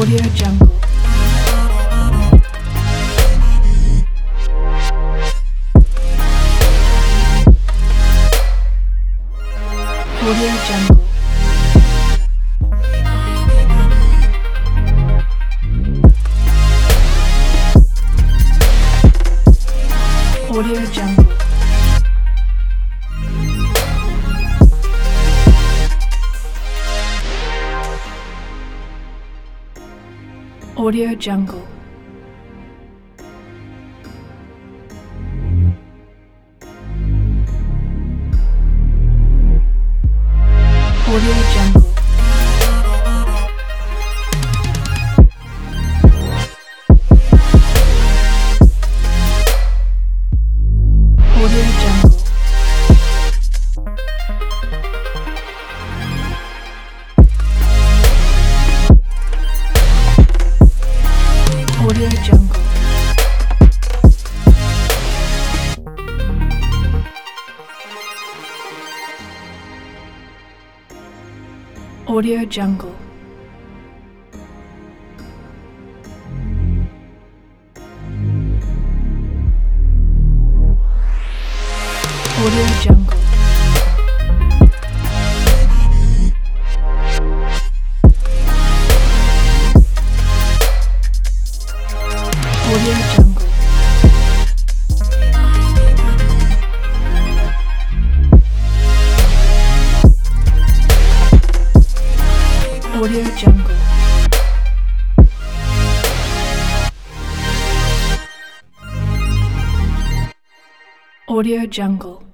Audio Jungle. Audio Jungle. Audio Jungle. Audio Jungle. Audio Jungle. Audio Jungle. Audio Jungle. Audio Jungle. Audio Jungle. Audio Jungle. Audio Jungle. Audio Jungle.